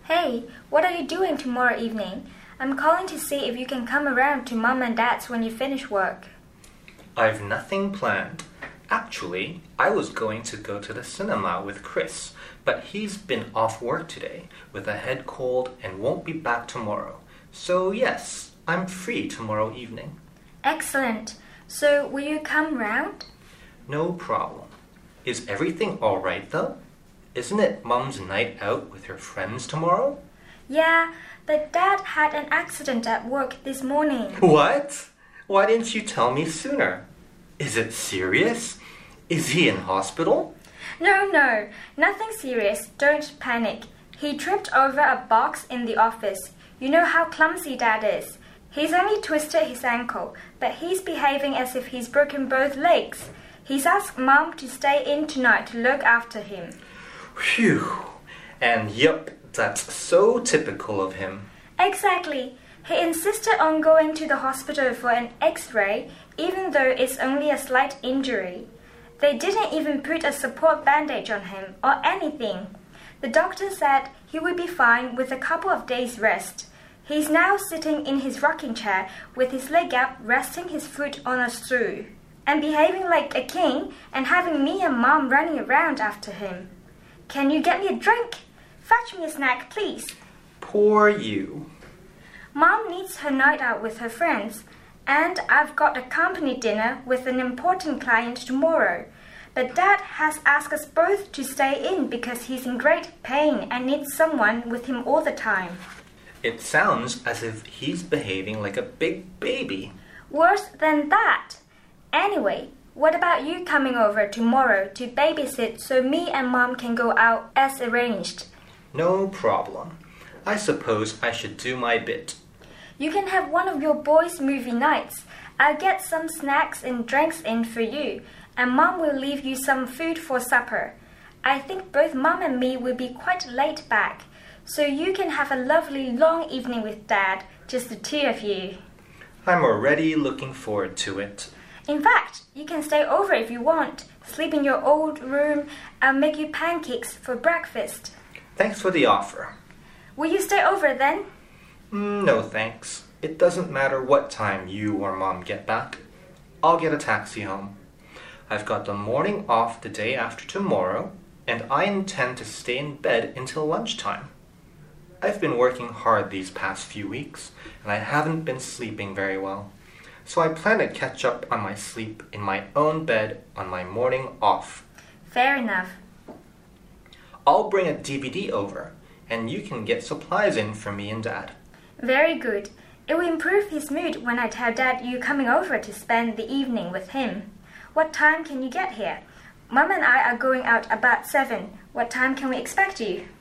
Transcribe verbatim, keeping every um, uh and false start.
Hey, what are you doing tomorrow evening? I'm calling to see if you can come around to Mum and Dad's when you finish work. I've nothing planned. Actually, I was going to go to the cinema with Chris, but he's been off work today with a head cold and won't be back tomorrow. So yes, I'm free tomorrow evening. Excellent. So will you come round? No problem. Is everything all right though? Isn't it Mum's night out with her friends tomorrow? Yeah, but Dad had an accident at work this morning. What? Why didn't you tell me sooner? Is it serious? Is he in hospital? No, no, nothing serious. Don't panic. He tripped over a box in the office. You know how clumsy Dad is. He's only twisted his ankle, but he's behaving as if he's broken both legs. He's asked Mum to stay in tonight to look after him. Phew. And yup, that's so typical of him. Exactly. He insisted on going to the hospital for an X-ray, even though it's only a slight injury. They didn't even put a support bandage on him or anything. The doctor said he would be fine with a couple of days' rest. He's now sitting in his rocking chair with his leg up, resting his foot on a stool, and behaving like a king and having me and Mum running around after him. Can you get me a drink? Fetch me a snack, please. Poor you. Mum needs her night out with her friends, and I've got a company dinner with an important client tomorrow. But Dad has asked us both to stay in because he's in great pain and needs someone with him all the time. It sounds as if he's behaving like a big baby. Worse than that. Anyway, what about you coming over tomorrow to babysit so me and Mum can go out as arranged? No problem. I suppose I should do my bit. You can have one of your boys' movie nights. I'll get some snacks and drinks in for you, and Mum will leave you some food for supper. I think both Mum and me will be quite late back, so you can have a lovely long evening with Dad, just the two of you. I'm already looking forward to it. In fact, you can stay over if you want, sleep in your old room, and make you pancakes for breakfast. Thanks for the offer. Will you stay over then? Mm, no thanks. It doesn't matter what time you or Mom get back. I'll get a taxi home. I've got the morning off the day after tomorrow, and I intend to stay in bed until lunchtime. I've been working hard these past few weeks, and I haven't been sleeping very well. So I plan to catch up on my sleep in my own bed on my morning off. Fair enough. I'll bring a D V D over, and you can get supplies in for me and Dad. Very good. It will improve his mood when I tell Dad you're coming over to spend the evening with him. What time can you get here? Mum and I are going out about seven. What time can we expect you?